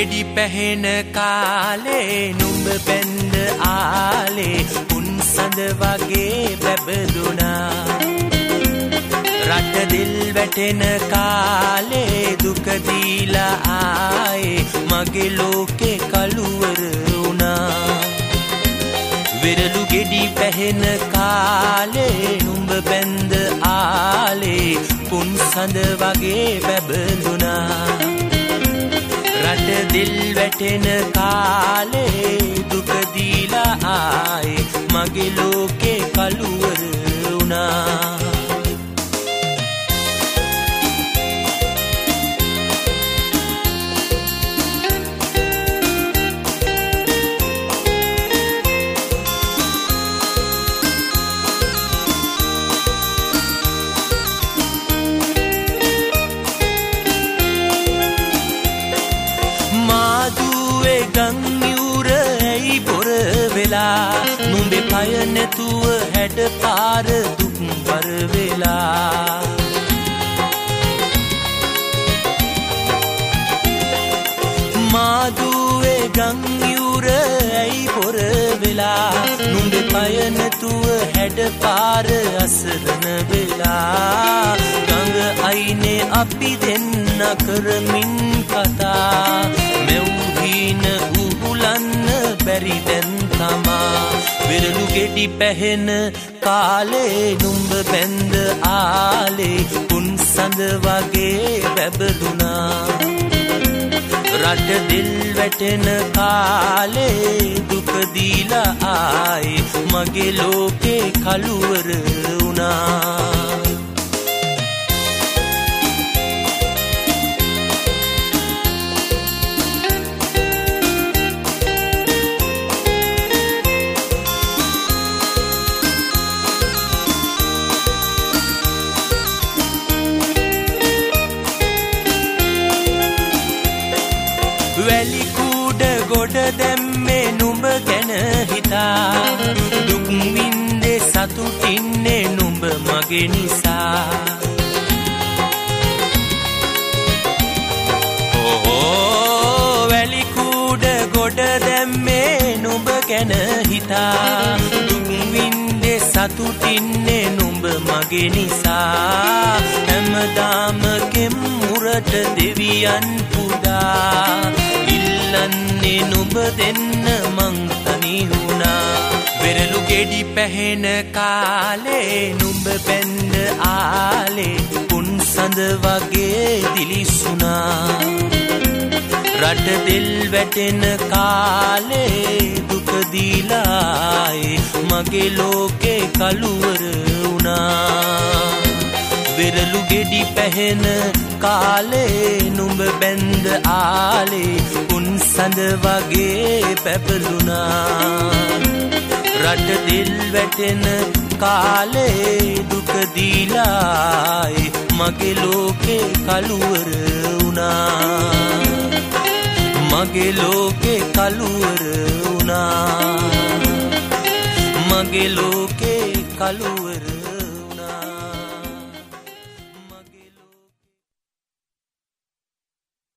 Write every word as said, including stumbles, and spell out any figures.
ගෙඩි පැහෙන කාලේ නුඹ බැඳ ආලේ උන් සඳ වගේ බැබළුණා රට දිල් වැටෙන කාලේ දුක දීලා ආයේ මගේ ලෝකේ කළුවර වුණා විරලු ගෙඩි පැහෙන කාලේ නුඹ බැඳ ආලේ උන් සඳ වගේ බැබළුණා රට දිල් වැටෙන කාලේ දුක දීලා ආයේ මගේ ලෝකේ කළුවර වුණා ගංයුර ඇයි බොර වෙලා නුඹේ පය නැතුව හැඩ පාර දුක් බර වෙලා මාදුවේ ගංයුර ඇයි බොර වෙලා නුඹේ පය නැතුව හැඩ පාර අසරණ වෙලා ගඟ අයිනේ අපි දෙන්න කරමින් කතා මෙව්හීන උහුලන්න බැරි දැන් තමා විරලු ගෙඩි පැහෙන කාලේ නුඹ බැඳ ආලේ උන් සඳ වගේ බැබළුණා රට දිල් වැටෙන කාලේ දුක දීලා ආයේ මගේ ලෝකේ කළුවර වුණා වැලි කුඩ ගොඩ දැම්මේ නුඹ ගැන හිතා දුක් වින්දේ සතුටින්නේ නුඹ මගේ නිසා ඕ වැලි කුඩ ගොඩ දැම්මේ නුඹ ගැන හිතා දුක් වින්දේ සතුටින්නේ නුඹ මගේ නිසා හැමදාම කෙම්මුරට දෙවියන් පුදා ඉල්ලන්නේ නුඹ දෙන්න මං තනි වුණා වෙරළු ගෙඩි පැහෙන කාලේ නුඹ බැඳ ආලේ උන් සඳ වගේ දිලිසුණා රට දිල් වැටෙන කාලේ දුක දීලායි මගේ ලෝකේ කළුවර වුණා විරලු ගෙඩි පැහෙන කාලේ නුඹ බැඳ ආලේ උන් සඳ වගේ පැපළුණා රට දිල් වැටෙන කාලේ දුක දීලායි මගේ ලෝකේ කළුවර වුණා මගේ ලෝකේ කළුවර වුණා මගේ ලෝකේ කළුවර